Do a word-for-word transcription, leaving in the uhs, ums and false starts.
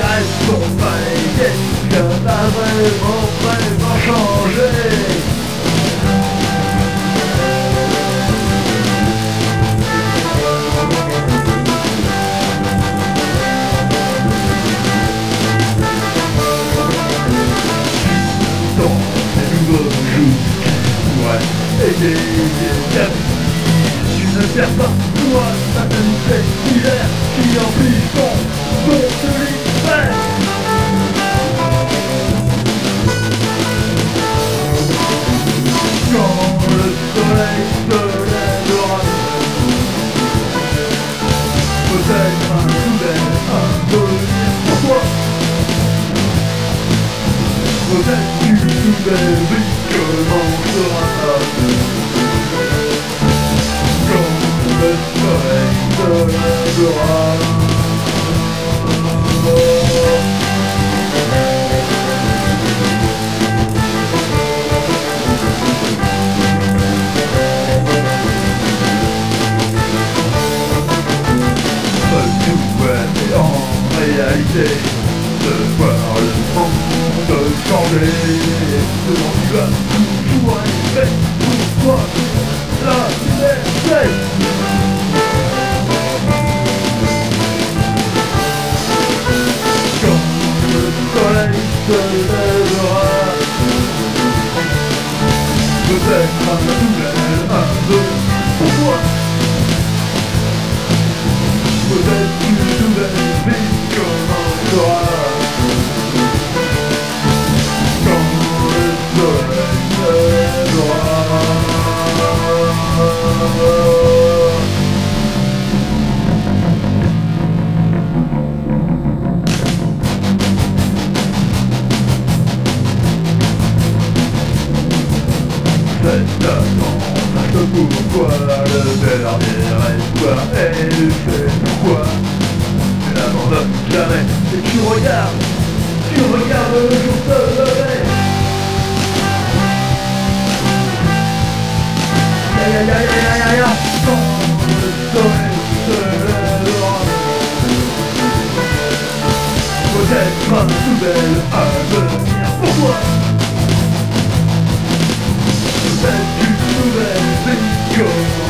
rêves sont pas les tiennes, rien n'a vraiment, vraiment changé. Dans les nouveaux jours qui pourraient aider les amis, tu ne perds pas toi ta vérité hiver qui emplit ton don de l'hiver. Quand le soleil se lèvera, peut-être un soudain avenir pour toi. Peut-être qu'une nouvelle vie commencera. Quand le soleil se lèvera. Et en réalité, de voir le monde changer, selon tu vas toujours arriver pour toi la liberté. Quand le soleil se lèvera, peut-être un nouvel avenir pour toi. Peut-être qu'une nouvelle vie commencera. Quand le soleil se lèvera. C'est attendre pourquoi le dernier espoir est le fait pourquoi tu n'abandonnes jamais et tu regardes, tu regardes le jour se lever. Ya ya ya ya ya ya ya. Quand le soleil se lèvera, peut-être un nouvel avenir pour toi. Peut-être une nouvelle vie. Go!